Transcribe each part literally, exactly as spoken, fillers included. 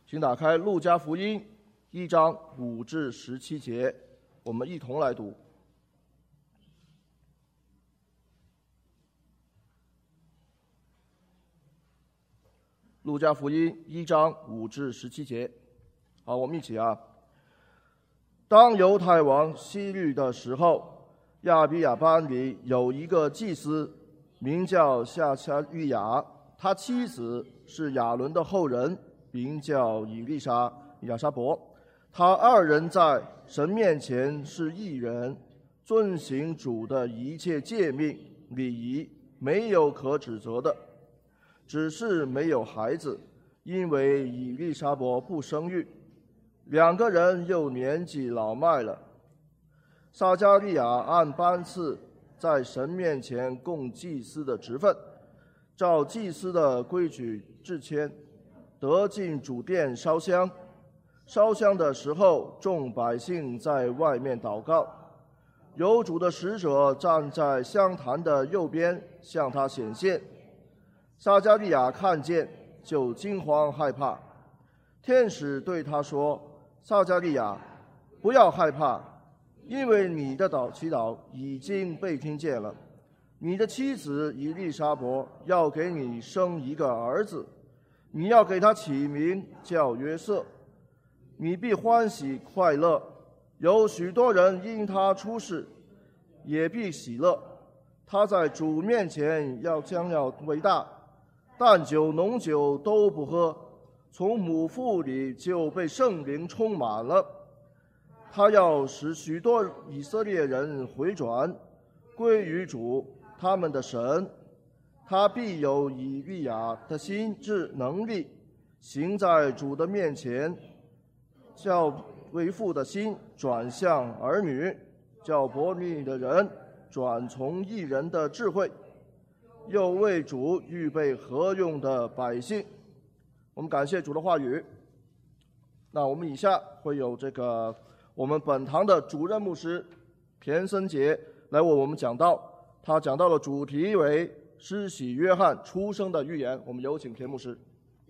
请打开《路加福音》一章五至十七节，我们一同来读。路加福音一章五至十七节，好，我们一起啊。当犹太王希律的时候，亚比亚班里有一个祭司，名叫夏加利亚，他妻子是亚伦的后人，名叫以利沙亚沙伯。他二人在神面前是义人，遵行主的一切诫命礼仪，没有可指责的，只是没有孩子，因为以利沙伯不生育，两个人又年纪老迈了。撒加利亚按班次在神面前供祭司的职分，照祭司的规矩制签，得进主殿烧香。烧香的时候，众百姓在外面祷告，有主的使者站在香坛的右边，向他显现。撒加利亚看见，就惊慌害怕。天使对他说：“撒加利亚，不要害怕，因为你的祷祈祷已经被听见了。你的妻子以利沙伯要给你生一个儿子，你要给他起名叫约瑟。你必欢喜快乐，有许多人因他出世，也必喜乐。他在主面前要将要伟大，但酒浓酒都不喝，从母腹里就被圣灵充满了。他要使许多以色列人回转，归于主他们的神。他必有以利亚的心智能力，行在主的面前，叫为父的心转向儿女，叫悖逆的人转从义人的智慧，又为主预备合用的百姓。我们感谢主的话语。那我们以下会有这个我们本堂的主任牧师田森杰来为我们讲道，他讲到的主题为施洗约翰出生的预言。我们有请田牧师。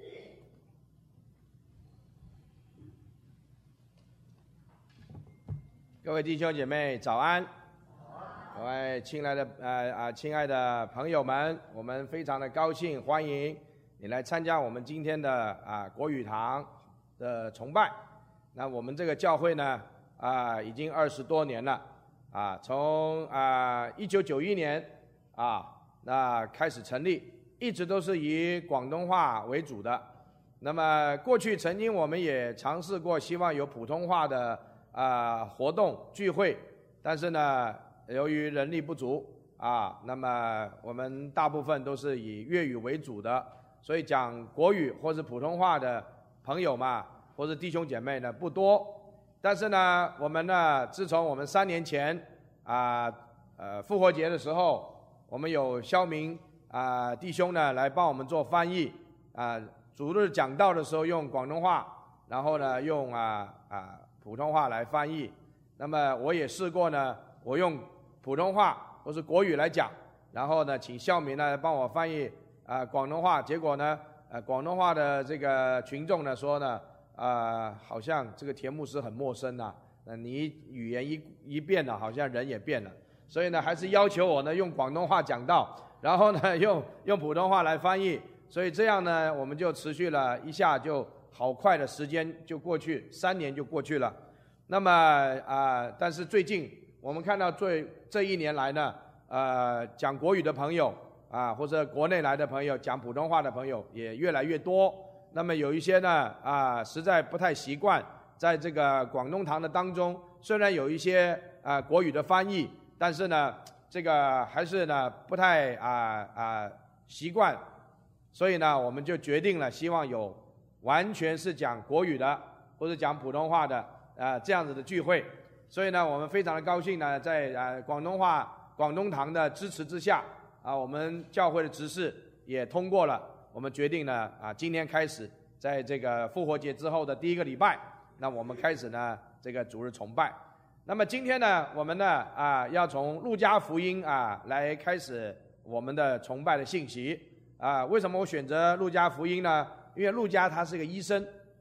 各位弟兄姐妹早安，各位亲爱的呃啊亲爱的朋友们，我们非常的高兴欢迎你来参加我们今天的啊国语堂的崇拜。那我们这个教会呢啊已经二十多年了啊，从啊一九九一年啊那开始成立，一直都是以广东话为主的。那么过去曾经我们也尝试过，希望有普通话的啊、呃，活动聚会，但是呢，由于人力不足啊，那么我们大部分都是以粤语为主的，所以讲国语或是普通话的朋友嘛，或是弟兄姐妹呢不多。但是呢，我们呢，自从我们三年前啊呃复活节的时候，我们有肖明啊、呃、弟兄呢来帮我们做翻译啊、呃，主日讲道的时候用广东话，然后呢用啊啊。呃普通话来翻译。那么我也试过呢，我用普通话或是国语来讲，然后呢请孝明呢帮我翻译啊、呃、广东话。结果呢呃广东话的这个群众呢说呢啊、呃、好像这个田牧师很陌生啊，呃你语言一一变了，好像人也变了，所以呢还是要求我呢用广东话讲道，然后呢用用普通话来翻译。所以这样呢我们就持续了一下就好快的时间就过去，三年就过去了。那么啊、呃，但是最近我们看到最这一年来呢，呃，讲国语的朋友啊，或者国内来的朋友，讲普通话的朋友也越来越多。那么有一些呢啊，实在不太习惯，在这个广东堂的当中，虽然有一些啊国语的翻译，但是呢，这个还是呢不太啊啊习惯，所以呢，我们就决定了，希望有完全是讲国语的或者讲普通话的啊、呃、这样子的聚会。所以呢我们非常的高兴呢，在啊、呃、广东话广东堂的支持之下啊，我们教会的执事也通过了，我们决定呢啊今天开始，在这个复活节之后的第一个礼拜，那我们开始呢这个主日崇拜。那么今天呢我们呢啊要从路加福音啊来开始我们的崇拜的信息啊。为什么我选择路加福音呢？因为路加他是个医生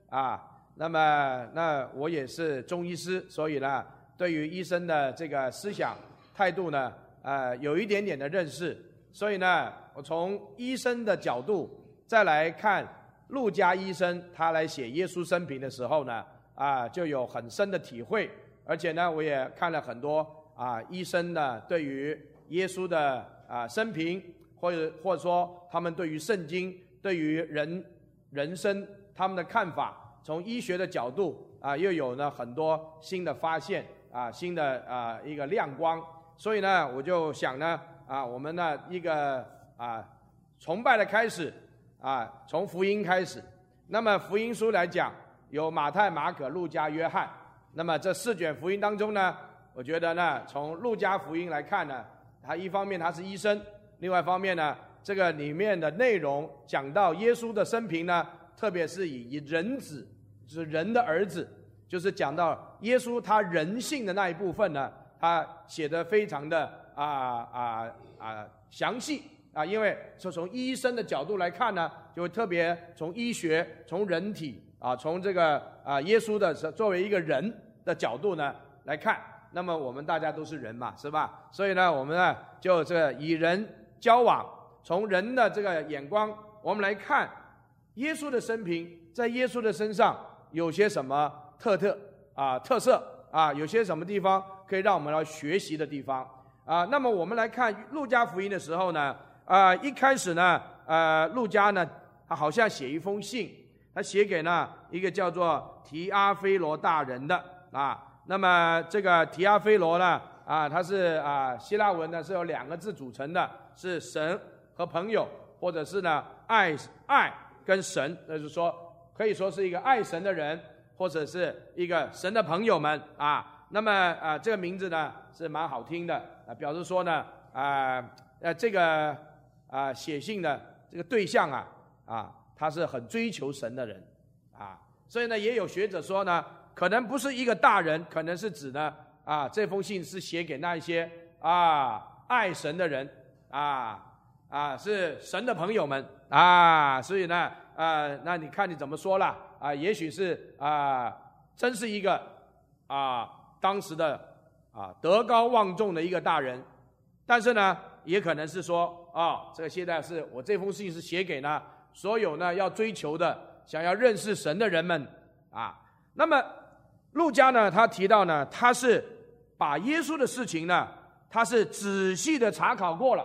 啊。那么那我也是中医师，所以呢，对于医生的这个思想态度呢，呃，有一点点的认识。所以呢，我从医生的角度再来看路加医生他来写耶稣生平的时候呢，啊，就有很深的体会。而且呢，我也看了很多啊医生呢对于耶稣的啊生平，或者或者说他们对于圣经、对于人人生他们的看法。从医学的角度啊，又有呢很多新的发现啊，新的啊一个亮光。所以呢，我就想呢啊，我们呢一个啊崇拜的开始啊，从福音开始。那么福音书来讲，有马太、马可、路加、约翰。那么这四卷福音当中呢，我觉得呢，从路加福音来看呢，他一方面他是医生，另外一方面呢，这个里面的内容讲到耶稣的生平呢，特别是以以人子。就是人的儿子，就是讲到耶稣他人性的那一部分呢，他写得非常的啊啊啊详细啊，因为说从医生的角度来看呢，就会特别从医学、从人体啊，从这个啊耶稣的作为一个人的角度呢来看。那么我们大家都是人嘛，是吧？所以呢，我们呢就这个以人交往，从人的这个眼光，我们来看耶稣的生平，在耶稣的身上。有些什么特特啊特色啊？有些什么地方可以让我们来学习的地方啊？那么我们来看路加福音的时候呢，啊，一开始呢，呃，路加呢，他好像写一封信，他写给呢一个叫做提阿非罗大人的啊。那么这个提阿非罗呢，啊，他是啊希腊文呢是由两个字组成的，是神和朋友，或者是呢爱爱跟神，那就是说。可以说是一个爱神的人，或者是一个神的朋友们啊。那么啊，这个名字呢是蛮好听的啊，表示说呢啊呃这个啊写信的这个对象啊啊他是很追求神的人啊。所以呢，也有学者说呢，可能不是一个大人，可能是指呢啊这封信是写给那一些啊爱神的人啊啊是神的朋友们啊。所以呢。呃，那你看你怎么说啦？啊、呃，也许是啊、呃，真是一个啊、呃、当时的啊、呃、德高望重的一个大人，但是呢，也可能是说啊、哦，这个现在是我这封信是写给呢所有呢要追求的、想要认识神的人们啊。那么路加呢，他提到呢，他是把耶稣的事情呢，他是仔细的查考过了。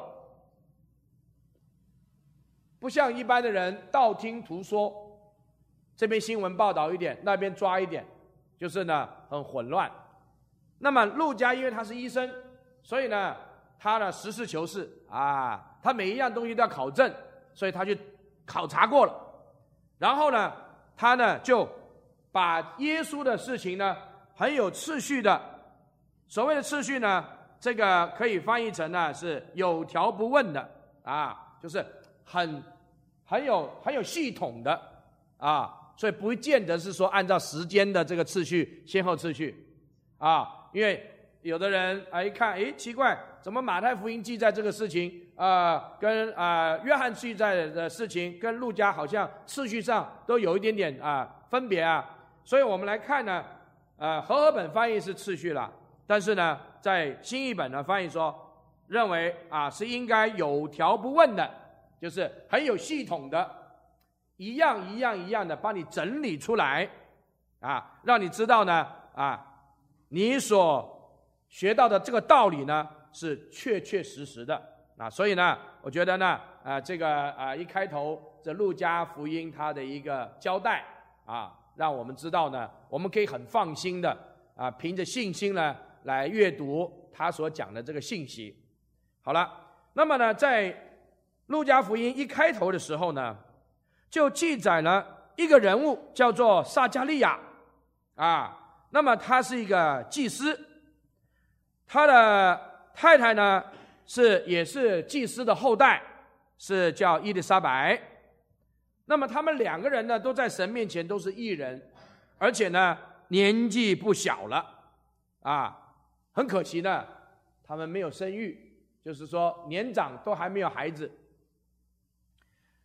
不像一般的人道听途说，这边新闻报道一点，那边抓一点，就是呢很混乱。那么路加因为他是医生，所以呢他呢实事求是啊，他每一样东西都要考证，所以他去考察过了。然后呢，他呢就把耶稣的事情呢很有次序的，所谓的次序呢，这个可以翻译成呢是有条不紊的啊，就是很。很有很有系统的啊，所以不见得是说按照时间的这个次序先后次序啊，因为有的人啊一看，诶奇怪，怎么马太福音记载这个事情啊、呃，跟啊、呃、约翰记载的事情跟路加好像次序上都有一点点啊分别啊，所以我们来看呢，呃和合本翻译是次序了，但是呢在新译本呢翻译说认为啊是应该有条不紊的。就是很有系统的，一样一样一样的帮你整理出来，啊，让你知道呢，啊，你所学到的这个道理呢是确确实实的，啊，所以呢，我觉得呢，啊，这个啊一开头这路加福音它的一个交代，啊，让我们知道呢，我们可以很放心的啊，凭着信心呢来阅读他所讲的这个信息。好了，那么呢，在路加福音一开头的时候呢，就记载了一个人物叫做撒迦利亚啊，那么他是一个祭司，他的太太呢是也是祭司的后代，是叫伊丽莎白。那么他们两个人呢都在神面前都是义人，而且呢年纪不小了啊，很可惜呢他们没有生育，就是说年长都还没有孩子。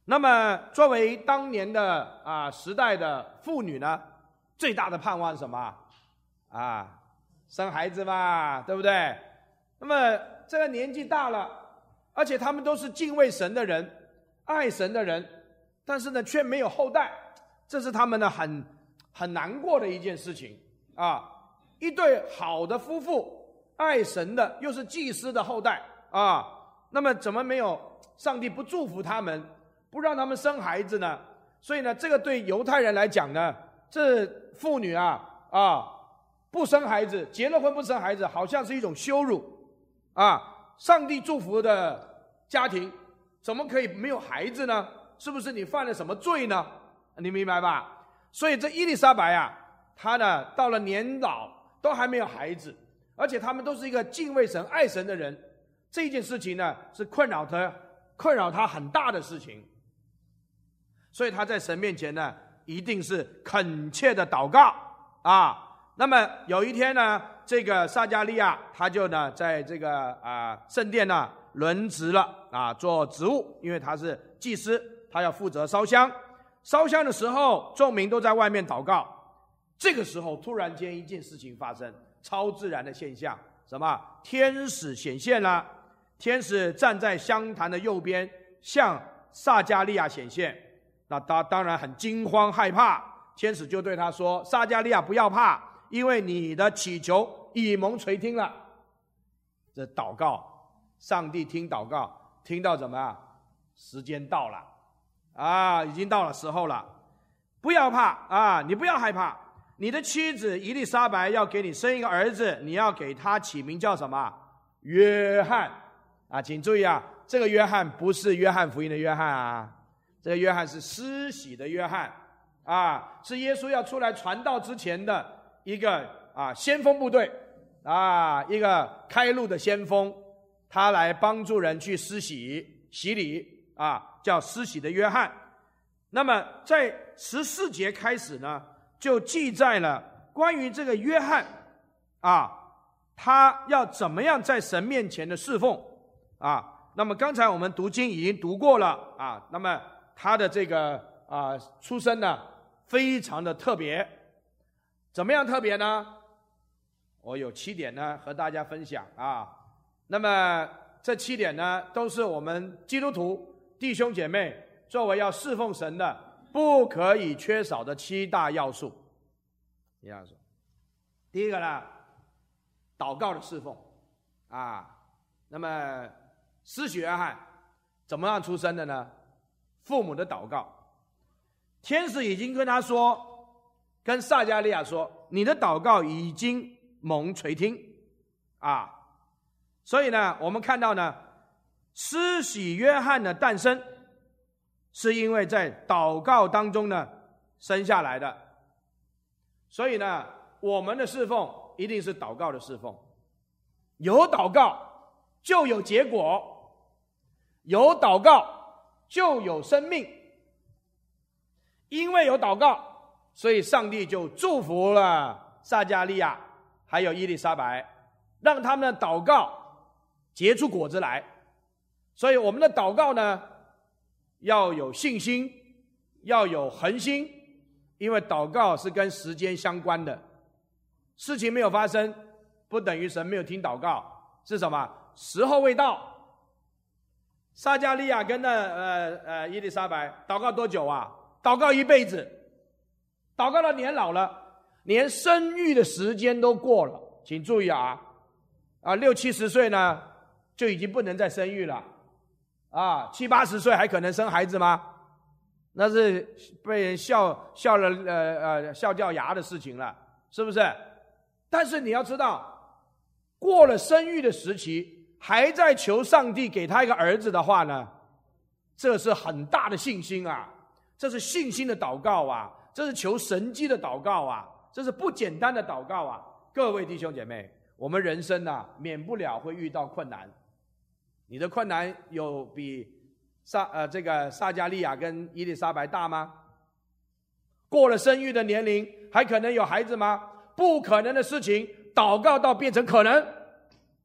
那么作为当年的啊时代的妇女呢，最大的盼望是什么？啊，生孩子嘛，对不对？那么这个年纪大了，而且他们都是敬畏神的人，爱神的人，但是呢却没有后代，这是他们呢很很难过的一件事情啊。一对好的夫妇，爱神的，又是祭司的后代啊，那么怎么没有上帝不祝福他们，不让他们生孩子呢？所以呢，这个对犹太人来讲呢，这妇女啊啊不生孩子，结了婚不生孩子，好像是一种羞辱啊！上帝祝福的家庭怎么可以没有孩子呢？是不是你犯了什么罪呢？你明白吧？所以这伊丽莎白啊，她呢到了年老都还没有孩子，而且他们都是一个敬畏神、爱神的人，这件事情呢是困扰他、困扰他很大的事情。所以他在神面前呢，一定是恳切的祷告啊。那么有一天呢，这个撒迦利亚他就呢在这个啊圣殿呢轮值了啊做职务，因为他是祭司，他要负责烧香。烧香的时候，众民都在外面祷告。这个时候，突然间一件事情发生，超自然的现象，什么？天使显现了，天使站在香坛的右边，向撒迦利亚显现。那他当然很惊慌害怕，天使就对他说：“撒迦利亚，不要怕，因为你的祈求已蒙垂听了。”这祷告，上帝听祷告，听到怎么样？时间到了啊，已经到了时候了。不要怕啊，你不要害怕。你的妻子以利沙白要给你生一个儿子，你要给他起名叫什么？约翰啊，请注意啊，这个约翰不是约翰福音的约翰啊，这个约翰是施洗的约翰啊，是耶稣要出来传道之前的一个啊先锋部队啊，一个开路的先锋，他来帮助人去施洗洗礼啊，叫施洗的约翰。那么在十四节开始呢，就记载了关于这个约翰啊，他要怎么样在神面前的侍奉啊。那么刚才我们读经已经读过了啊，那么他的这个啊出身呢非常的特别。怎么样特别呢？我有七点呢和大家分享啊。那么这七点呢都是我们基督徒弟兄姐妹作为要侍奉神的不可以缺少的七大要素。要素，第一个呢，祷告的侍奉啊。那么施洗约翰怎么样出生的呢？父母的祷告。天使已经跟他说，跟撒迦利亚说，你的祷告已经蒙垂听啊。所以呢，我们看到呢，施洗约翰的诞生是因为在祷告当中呢生下来的。所以呢，我们的侍奉一定是祷告的侍奉。有祷告就有结果，有祷告就有生命。因为有祷告，所以上帝就祝福了撒迦利亚还有伊丽莎白，让他们的祷告结出果子来。所以我们的祷告呢，要有信心，要有恒心，因为祷告是跟时间相关的。事情没有发生，不等于神没有听祷告，是什么？时候未到。撒迦利亚跟那呃呃伊丽莎白祷告多久啊？祷告一辈子，祷告到年老了，连生育的时间都过了。请注意啊，啊六七十岁呢就已经不能再生育了，啊七八十岁还可能生孩子吗？那是被人笑笑了呃呃笑掉牙的事情了，是不是？但是你要知道，过了生育的时期，还在求上帝给他一个儿子的话呢，这是很大的信心啊，这是信心的祷告啊，这是求神迹的祷告啊，这是不简单的祷告啊。各位弟兄姐妹，我们人生啊，免不了会遇到困难。你的困难有比撒呃这个撒迦利亚跟伊丽莎白大吗？过了生育的年龄，还可能有孩子吗？不可能的事情，祷告到变成可能。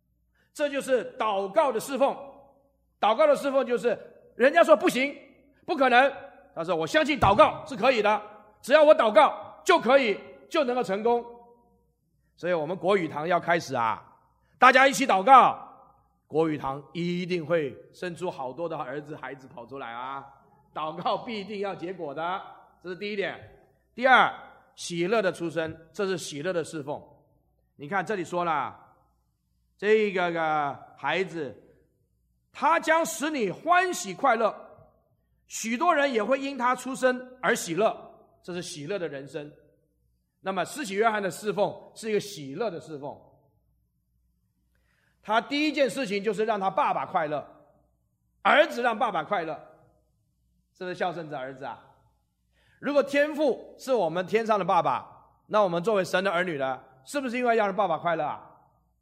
这就是祷告的侍奉。祷告的侍奉就是人家说不行，不不可能。他说我相信祷告是可以的，只要我祷告就可以，就能够成功。所以我们国语堂要开始啊，大家一起祷告，国语堂一定会生出好多的儿子孩子跑出来啊！祷告必定要结果的，这是第一点。第二，喜乐的出生，这是喜乐的侍奉。你看这里说了，这个个孩子，他将使你欢喜快乐，许多人也会因他出生而喜乐，这是喜乐的人生。那么施洗约翰的侍奉是一个喜乐的侍奉，他第一件事情就是让他爸爸快乐，儿子让爸爸快乐，是不是孝顺的儿子啊？如果天父是我们天上的爸爸，那我们作为神的儿女呢，是不是因为要让爸爸快乐啊？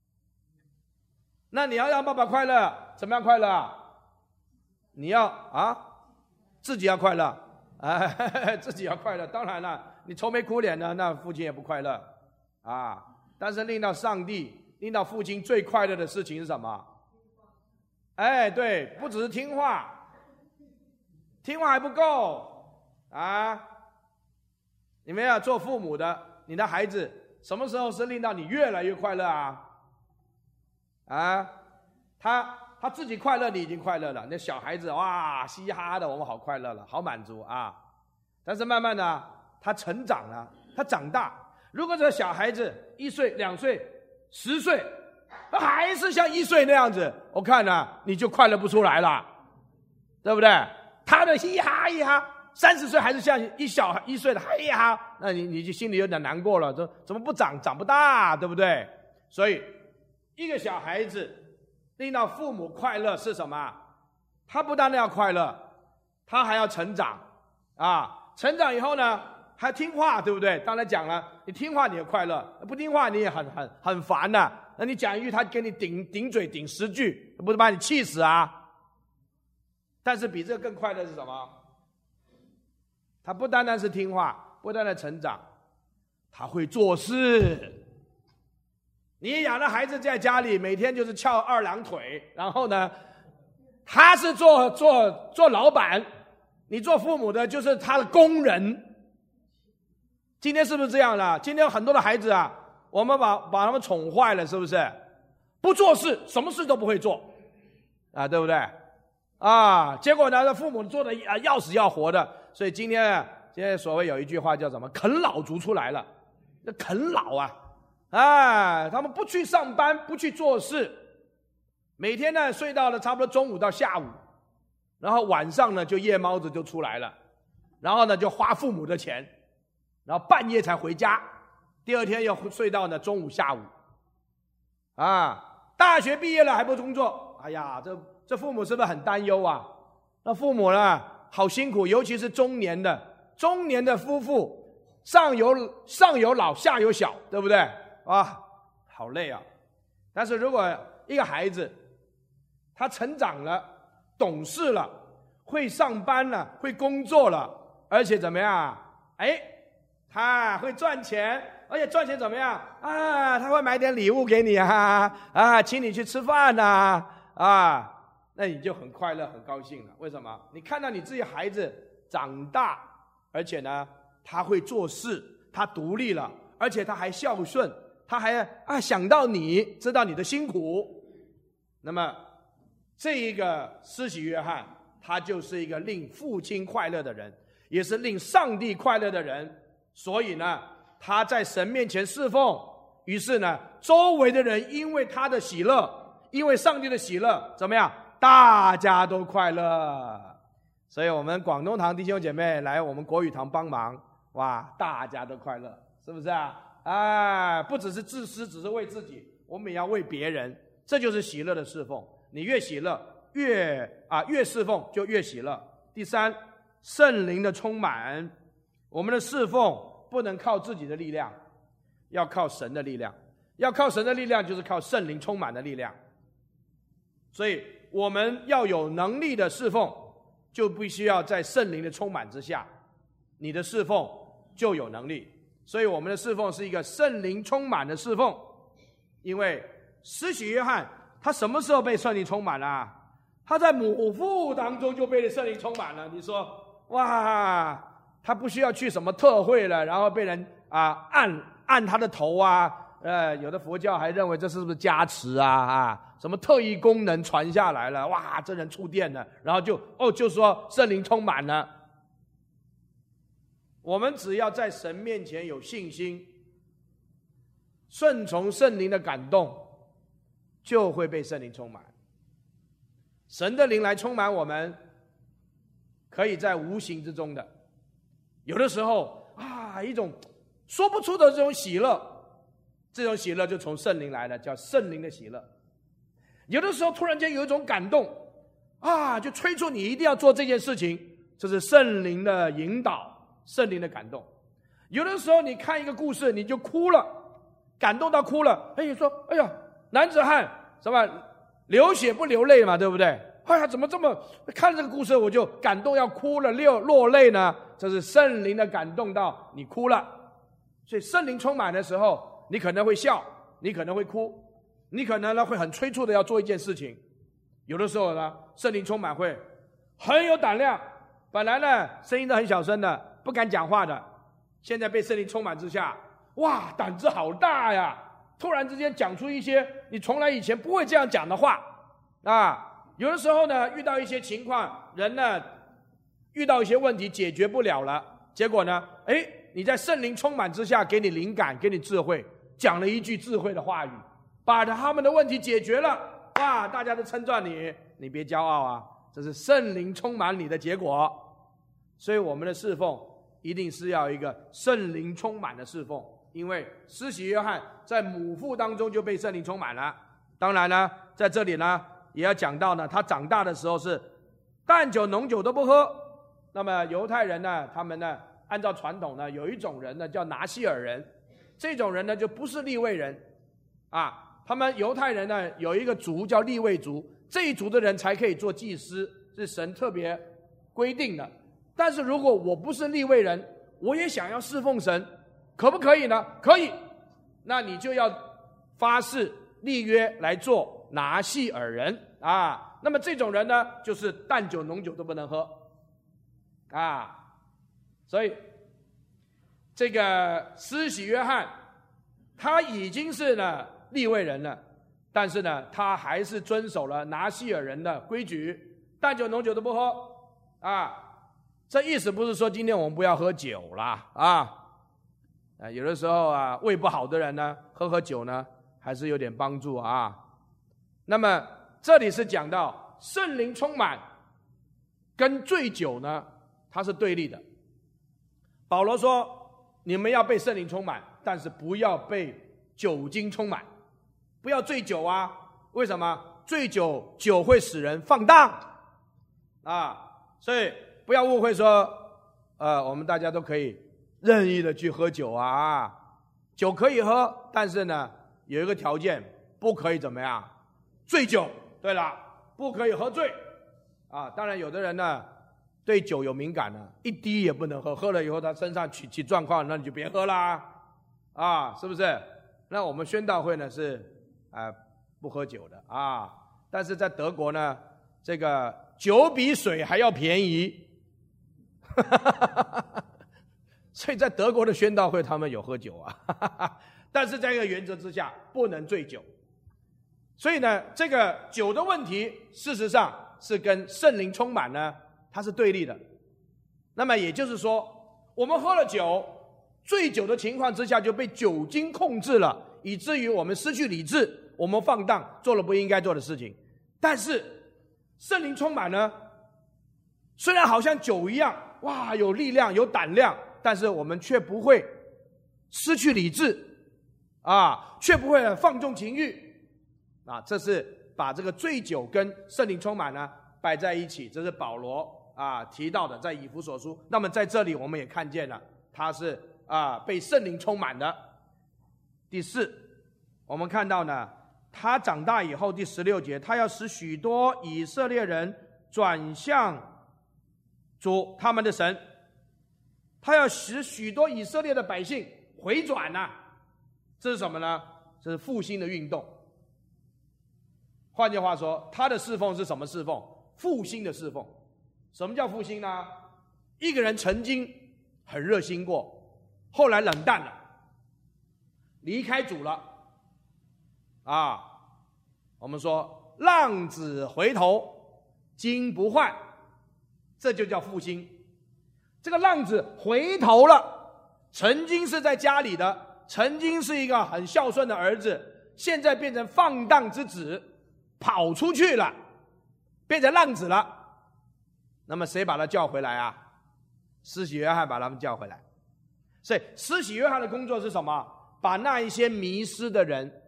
那你要让爸爸快乐，怎么样快乐啊？你要啊，自己要快乐，哎，自己要快乐。当然了，你愁眉苦脸的，那父亲也不快乐啊。但是令到上帝、令到父亲最快乐的事情是什么？哎，对，不只是听话，听话还不够啊！你们要做父母的，你的孩子什么时候是令到你越来越快乐啊？啊，他他自己快乐，你已经快乐了。那小孩子哇，嘻嘻哈哈的，我们好快乐了，好满足啊！但是慢慢的，他成长了，他长大。如果这个小孩子一岁、两岁、十岁，还是像一岁那样子，我看呢、啊，你就快乐不出来了，对不对？他的嘻哈嘻哈，三十岁还是像一小一岁的嘿哈，那你你就心里有点难过了，怎怎么不长长不大，对不对？所以，一个小孩子令到父母快乐是什么？他不单单要快乐，他还要成长啊！成长以后呢，还听话，对不对？刚才讲了，你听话你也快乐，不听话你也很很很烦呐、啊。那你讲一句，他给你顶顶嘴顶十句，不是把你气死啊？但是比这个更快乐是什么？他不单单是听话，不单单成长，他会做事。你养的孩子在家里每天就是翘二郎腿，然后呢，他是做做做老板，你做父母的就是他的工人。今天是不是这样了？今天很多的孩子啊，我们把把他们宠坏了，是不是？不做事，什么事都不会做，啊，对不对？啊，结果呢，父母做的啊要死要活的，所以今天啊，今天所谓有一句话叫什么？啃老族出来了，那啃老啊。哎，他们不去上班，不去做事，每天呢睡到了差不多中午到下午，然后晚上呢就夜猫子就出来了，然后呢就花父母的钱，然后半夜才回家，第二天又睡到呢中午下午，啊，大学毕业了还不工作，哎呀，这这父母是不是很担忧啊？那父母呢好辛苦，尤其是中年的中年的夫妇，上有上有老下有小，对不对？啊，好累啊！但是如果一个孩子他成长了、懂事了、会上班了、会工作了，而且怎么样？哎，他会赚钱，而且赚钱怎么样？啊，他会买点礼物给你啊，啊，请你去吃饭呐，啊，啊，那你就很快乐、很高兴了。为什么？你看到你自己孩子长大，而且呢，他会做事，他独立了，而且他还孝顺。他还啊想到你，知道你的辛苦，那么这一个施洗约翰，他就是一个令父亲快乐的人，也是令上帝快乐的人。所以呢，他在神面前侍奉，于是呢，周围的人因为他的喜乐，因为上帝的喜乐，怎么样？大家都快乐。所以我们广东堂弟兄姐妹来我们国语堂帮忙，哇，大家都快乐，是不是啊？哎，不只是自私，只是为自己，我们也要为别人，这就是喜乐的侍奉。你越喜乐，越啊越侍奉就越喜乐。第三，圣灵的充满，我们的侍奉不能靠自己的力量，要靠神的力量。要靠神的力量，就是靠圣灵充满的力量。所以我们要有能力的侍奉，就必须要在圣灵的充满之下，你的侍奉就有能力。所以我们的侍奉是一个圣灵充满的侍奉，因为施洗约翰他什么时候被圣灵充满了、啊？他在母腹当中就被圣灵充满了。你说哇，他不需要去什么特会了，然后被人啊按按他的头啊，呃，有的佛教还认为这是不是加持啊啊，什么特异功能传下来了，哇，这人触电了，然后就哦就说圣灵充满了。我们只要在神面前有信心，顺从圣灵的感动，就会被圣灵充满。神的灵来充满我们，可以在无形之中的，有的时候啊，一种说不出的这种喜乐，这种喜乐就从圣灵来的，叫圣灵的喜乐。有的时候突然间有一种感动啊，就催促你一定要做这件事情，这是圣灵的引导，圣灵的感动。有的时候你看一个故事，你就哭了，感动到哭了，哎，你说哎呀，男子汉什么流血不流泪嘛，对不对？哎呀，怎么这么看这个故事我就感动要哭了，落落泪呢？这是圣灵的感动到你哭了。所以圣灵充满的时候，你可能会笑，你可能会哭，你可能呢会很催促的要做一件事情。有的时候呢，圣灵充满会很有胆量，本来呢声音都很小声的，不敢讲话的，现在被圣灵充满之下，哇，胆子好大呀！突然之间讲出一些你从来以前不会这样讲的话啊。有的时候呢，遇到一些情况，人呢遇到一些问题解决不了了，结果呢，哎，你在圣灵充满之下，给你灵感，给你智慧，讲了一句智慧的话语，把他们的问题解决了，哇，大家都称赞你，你别骄傲啊，这是圣灵充满你的结果。所以我们的侍奉一定是要一个圣灵充满的侍奉，因为施洗约翰在母腹当中就被圣灵充满了。当然呢，在这里呢也要讲到呢，他长大的时候是淡酒浓酒都不喝。那么犹太人呢，他们呢按照传统呢，有一种人呢叫拿西尔人，这种人呢就不是利未人啊。他们犹太人呢有一个族叫利未族，这一族的人才可以做祭司，是神特别规定的。但是如果我不是利未人，我也想要侍奉神，可不可以呢？可以。那你就要发誓立约来做拿细尔人啊。那么这种人呢，就是淡酒浓酒都不能喝啊。所以这个施洗约翰他已经是呢利未人了，但是呢他还是遵守了拿细尔人的规矩，淡酒浓酒都不喝啊。这意思不是说今天我们不要喝酒啦啊。啊，有的时候啊，胃不好的人呢，喝喝酒呢，还是有点帮助啊。那么这里是讲到圣灵充满跟醉酒呢，它是对立的。保罗说，你们要被圣灵充满，但是不要被酒精充满，不要醉酒啊。为什么？醉酒酒会使人放荡啊，所以不要误会说，呃，我们大家都可以任意的去喝酒啊，酒可以喝，但是呢，有一个条件，不可以怎么样？醉酒。对了，不可以喝醉啊。当然，有的人呢对酒有敏感呢，一滴也不能喝，喝了以后他身上起起状况，那你就别喝啦，啊，是不是？那我们宣道会呢是啊、呃、不喝酒的啊，但是在德国呢，这个酒比水还要便宜。所以在德国的宣道会他们有喝酒啊，但是在一个原则之下不能醉酒。所以呢，这个酒的问题事实上是跟圣灵充满呢它是对立的。那么也就是说，我们喝了酒，醉酒的情况之下就被酒精控制了，以至于我们失去理智，我们放荡，做了不应该做的事情。但是圣灵充满呢，虽然好像酒一样，哇，有力量有胆量，但是我们却不会失去理智啊，却不会放纵情欲啊。这是把这个醉酒跟圣灵充满呢摆在一起，这是保罗啊提到的，在以弗所书。那么在这里我们也看见了，他是啊被圣灵充满的。第四，我们看到呢，他长大以后，第十六节，他要使许多以色列人转向主他们的神，他要使许多以色列的百姓回转啊。这是什么呢？这是复兴的运动。换句话说，他的侍奉是什么侍奉？复兴的侍奉。什么叫复兴呢？ 一个人曾经很热心过，后来冷淡了，离开主了，啊，我们说浪子回头金不换，这就叫复兴。这个浪子回头了，曾经是在家里的，曾经是一个很孝顺的儿子，现在变成放荡之子，跑出去了，变成浪子了。那么谁把他叫回来啊？施洗约翰把他们叫回来。所以施洗约翰的工作是什么？把那一些迷失的人、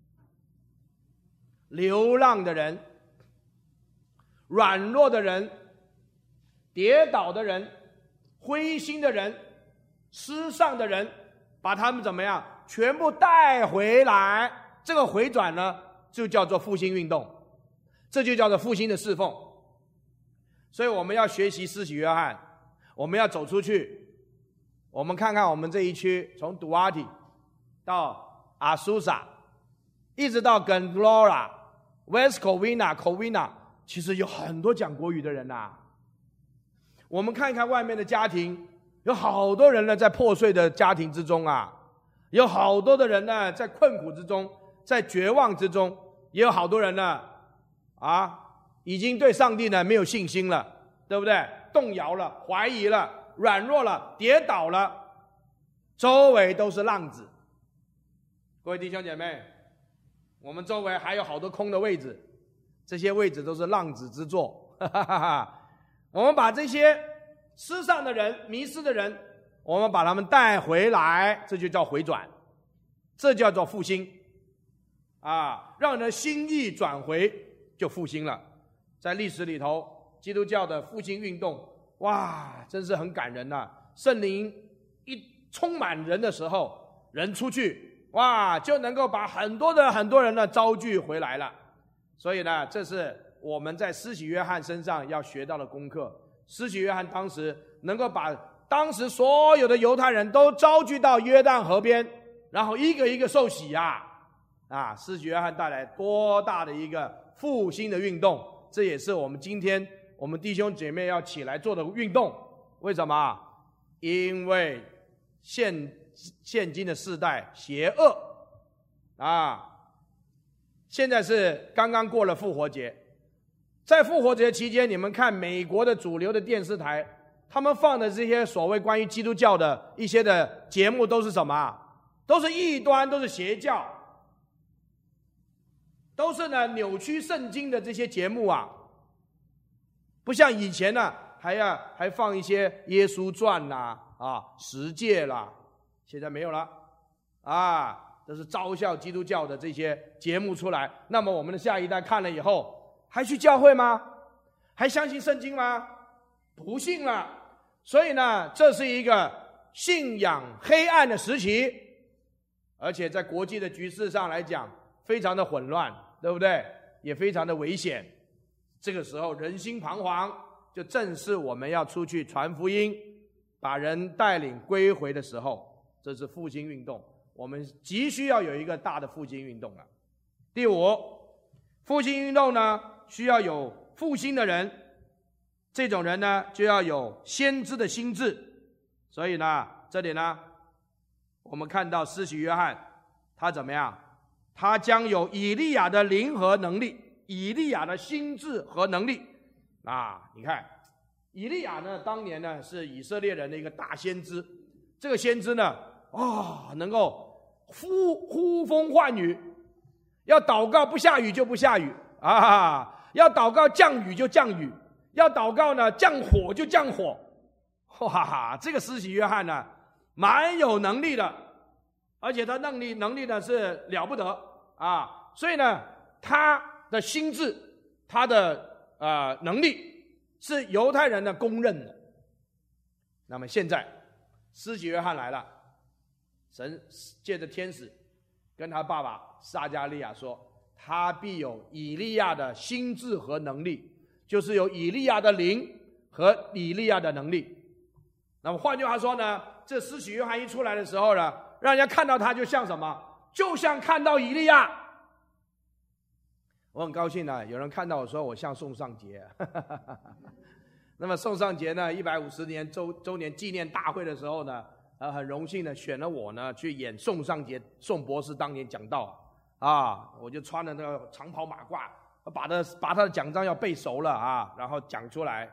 流浪的人、软弱的人、跌倒的人、灰心的人、失丧的人，把他们怎么样全部带回来。这个回转呢，就叫做复兴运动，这就叫做复兴的侍奉。所以我们要学习施洗约翰，我们要走出去。我们看看我们这一区，从杜阿提到阿苏萨，一直到跟 Glora、West Covina、Covina， 其实有很多讲国语的人呐、啊。我们看一看外面的家庭，有好多人呢在破碎的家庭之中啊，有好多的人呢在困苦之中，在绝望之中，也有好多人呢啊。已经对上帝呢没有信心了，对不对？动摇了，怀疑了，软弱了，跌倒了，周围都是浪子。各位弟兄姐妹，我们周围还有好多空的位置，这些位置都是浪子之作。我们把这些失丧的人、迷失的人，我们把他们带回来，这就叫回转，这叫做复兴啊！让人的心意转回，就复兴了。在历史里头，基督教的复兴运动，哇，真是很感人呐、啊！圣灵一充满人的时候，人出去，哇，就能够把很多的很多人呢招聚回来了。所以呢，这是我们在施洗约翰身上要学到的功课。施洗约翰当时能够把当时所有的犹太人都招聚到约旦河边，然后一个一个受洗啊！啊，施洗约翰带来多大的一个复兴的运动！这也是我们今天我们弟兄姐妹要起来做的运动。为什么？因为现现今的世代邪恶啊！现在是刚刚过了复活节，在复活节期间，你们看美国的主流的电视台，他们放的这些所谓关于基督教的一些的节目都是什么？都是异端，都是邪教，都是呢扭曲圣经的这些节目啊，不像以前呢、啊，还要还放一些耶稣传啦、啊、啊十诫啦，现在没有了啊，这是嘲笑基督教的这些节目出来。那么我们的下一代看了以后，还去教会吗？还相信圣经吗？不信了。所以呢，这是一个信仰黑暗的时期，而且在国际的局势上来讲，非常的混乱。对不对？也非常的危险。这个时候人心彷徨，就正是我们要出去传福音，把人带领归回的时候。这是复兴运动，我们急需要有一个大的复兴运动了。第五，复兴运动呢，需要有复兴的人，这种人呢，就要有先知的心智。所以呢，这里呢，我们看到施洗约翰，他怎么样？他将有以利亚的灵和能力，以利亚的心智和能力啊！你看，以利亚呢，当年呢是以色列人的一个大先知。这个先知呢，啊、哦，能够呼呼风唤雨，要祷告不下雨就不下雨啊，要祷告降雨就降雨，要祷告呢降火就降火。哇哈，这个施洗约翰呢，蛮有能力的，而且他能力能力呢是了不得。啊，所以呢，他的心智，他的呃能力，是犹太人的公认的。那么现在，施洗约翰来了，神借着天使跟他爸爸撒迦利亚说，他必有以利亚的心智和能力，就是有以利亚的灵和以利亚的能力。那么换句话说呢，这施洗约翰一出来的时候呢，让人家看到他就像什么？就像看到以利亚。我很高兴呢、啊，有人看到我说我像宋尚杰， 那么宋尚杰呢，一百五十年周周年纪念大会的时候呢，呃，很荣幸的选了我呢去演宋尚杰宋博士当年讲道啊，我就穿了那个长袍马褂，把他把他的讲章要背熟了啊，然后讲出来。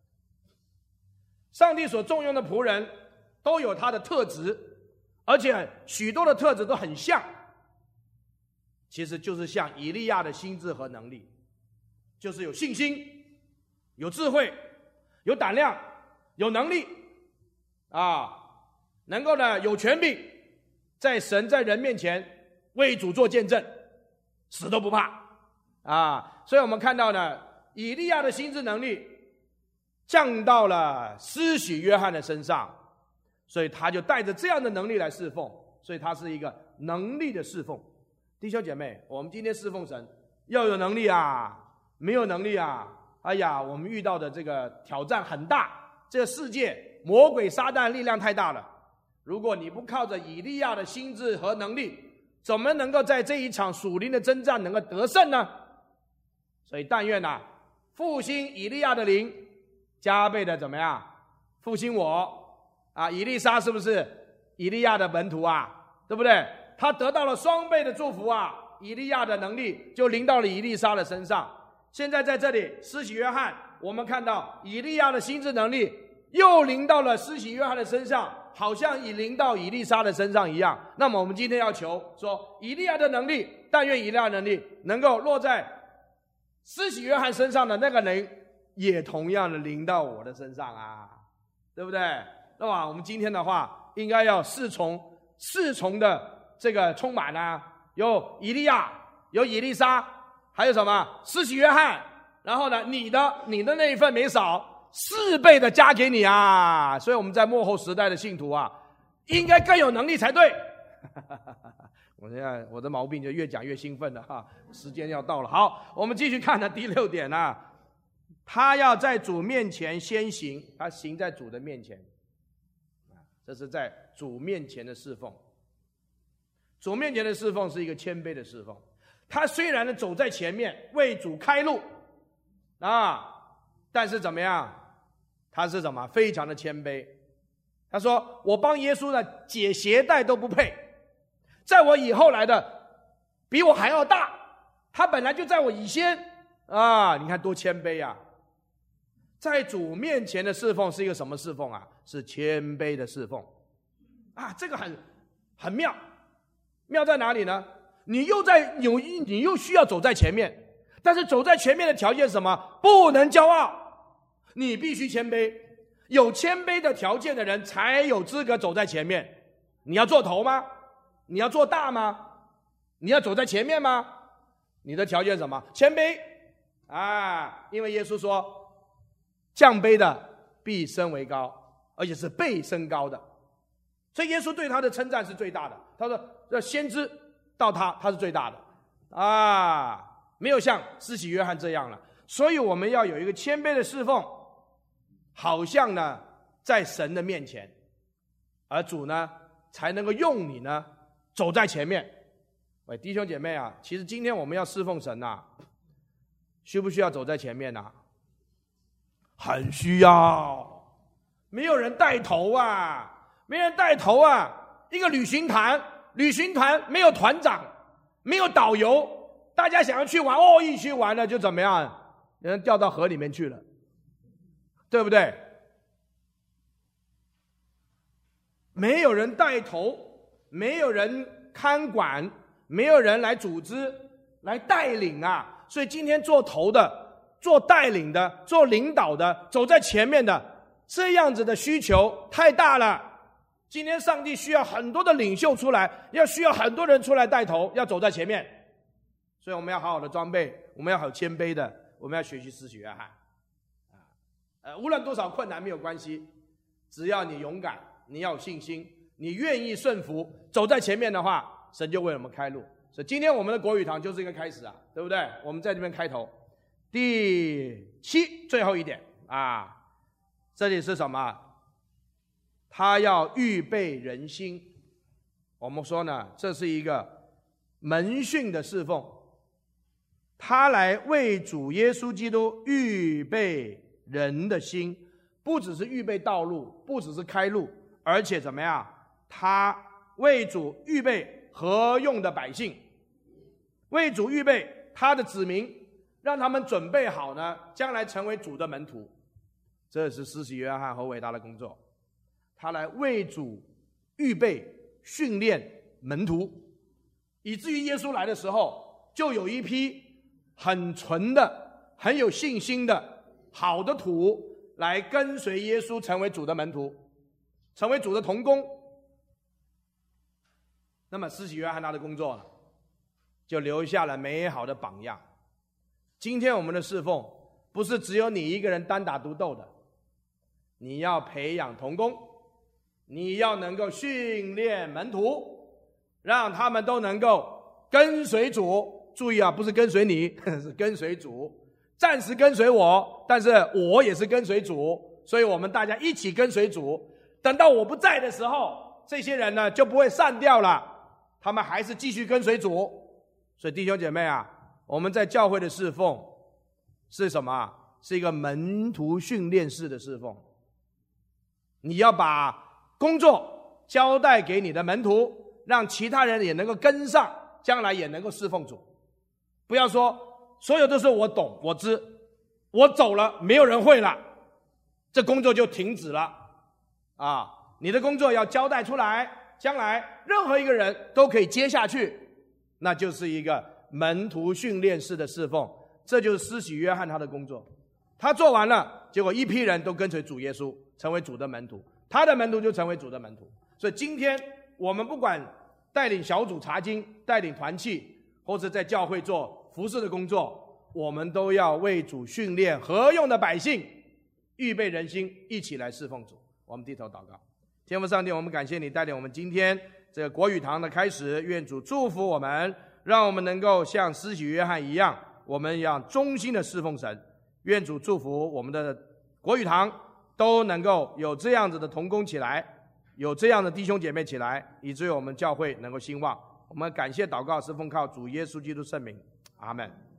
上帝所重用的仆人都有他的特质，而且许多的特质都很像，其实就是像以利亚的心智和能力，就是有信心、有智慧、有胆量、有能力啊，能够呢有权柄，在神在人面前为主做见证，死都不怕啊！所以我们看到呢，以利亚的心智能力降到了施洗约翰的身上，所以他就带着这样的能力来侍奉，所以他是一个能力的侍奉。弟兄姐妹，我们今天侍奉神要有能力啊，没有能力啊，哎呀，我们遇到的这个挑战很大，这个世界魔鬼撒旦力量太大了。如果你不靠着以利亚的心智和能力，怎么能够在这一场属灵的征战能够得胜呢？所以但愿啊，复兴以利亚的灵，加倍的怎么样复兴我啊？以利沙是不是以利亚的门徒啊？对不对？他得到了双倍的祝福啊！以利亚的能力就临到了以利沙的身上。现在在这里，施洗约翰，我们看到以利亚的心智能力又临到了施洗约翰的身上，好像已临到以利沙的身上一样。那么我们今天要求说，以利亚的能力，但愿以利亚的能力能够落在施洗约翰身上的那个人，也同样的临到我的身上啊，对不对？那么我们今天的话，应该要四重四重的这个充满啊，有以利亚，有以利沙，还有什么施洗约翰，然后呢，你的你的那一份没少，四倍的加给你啊！所以我们在末后时代的信徒啊，应该更有能力才对。我现在我的毛病就越讲越兴奋了哈，时间要到了。好，我们继续看呢第六点啊，他要在主面前先行，他行在主的面前，这是在主面前的侍奉。主面前的侍奉是一个谦卑的侍奉，他虽然呢走在前面为主开路啊，但是怎么样？他是什么？非常的谦卑。他说：“我帮耶稣呢解鞋带都不配，在我以后来的比我还要大，他本来就在我以先啊！你看多谦卑啊！在主面前的侍奉是一个什么侍奉啊？是谦卑的侍奉啊！这个很很妙。”妙在哪里呢？你又在有你又需要走在前面，但是走在前面的条件是什么？不能骄傲，你必须谦卑。有谦卑的条件的人才有资格走在前面。你要做头吗？你要做大吗？你要走在前面吗？你的条件是什么？谦卑啊！因为耶稣说，降卑的必升为高，而且是倍升高的。所以耶稣对他的称赞是最大的。他说这先知到他他是最大的啊，没有像施洗约翰这样了。所以我们要有一个谦卑的侍奉，好像呢在神的面前，而主呢才能够用你呢走在前面。喂，弟兄姐妹啊，其实今天我们要侍奉神啊，需不需要走在前面啊？很需要。没有人带头啊，没人带头啊。一个旅行团，旅行团没有团长，没有导游，大家想要去玩，哦，一去玩了就怎么样？人掉到河里面去了，对不对？没有人带头，没有人看管，没有人来组织、来带领啊！所以今天做头的、做带领的、做领导的、走在前面的，这样子的需求太大了。今天上帝需要很多的领袖出来，要需要很多人出来带头，要走在前面。所以我们要好好的装备，我们要好谦卑的，我们要学习施洗约翰。啊，呃，无论多少困难没有关系，只要你勇敢，你要有信心，你愿意顺服，走在前面的话，神就为我们开路。所以今天我们的国语堂就是一个开始啊，对不对？我们在这边开头。第七，最后一点啊，这里是什么？他要预备人心。我们说呢，这是一个门训的侍奉，他来为主耶稣基督预备人的心，不只是预备道路，不只是开路，而且怎么样？他为主预备合用的百姓，为主预备他的子民，让他们准备好呢，将来成为主的门徒。这是施洗约翰何伟大的工作，他来为主预备训练门徒，以至于耶稣来的时候，就有一批很纯的、很有信心的好的土来跟随耶稣，成为主的门徒，成为主的同工。那么施洗约翰他的工作呢，就留下了美好的榜样。今天我们的侍奉不是只有你一个人单打独斗的，你要培养同工，你要能够训练门徒，让他们都能够跟随主。注意啊，不是跟随你，是跟随主。暂时跟随我，但是我也是跟随主，所以我们大家一起跟随主。等到我不在的时候，这些人呢就不会散掉了，他们还是继续跟随主。所以弟兄姐妹啊，我们在教会的侍奉是什么？是一个门徒训练式的侍奉。你要把工作交代给你的门徒，让其他人也能够跟上，将来也能够侍奉主。不要说所有都是我懂我知，我走了没有人会了，这工作就停止了啊！你的工作要交代出来，将来任何一个人都可以接下去，那就是一个门徒训练式的侍奉。这就是施洗约翰他的工作，他做完了，结果一批人都跟随主耶稣，成为主的门徒，他的门徒就成为主的门徒。所以今天我们不管带领小组查经，带领团契，或者在教会做服事的工作，我们都要为主训练合用的百姓，预备人心，一起来侍奉主。我们低头祷告。天父上帝，我们感谢你带领我们今天这个国语堂的开始，愿主祝福我们，让我们能够像施洗约翰一样，我们要忠心的侍奉神。愿主祝福我们的国语堂都能够有这样子的同工起来，有这样的弟兄姐妹起来，以至于我们教会能够兴旺。我们感谢祷告是奉靠主耶稣基督圣名，阿们。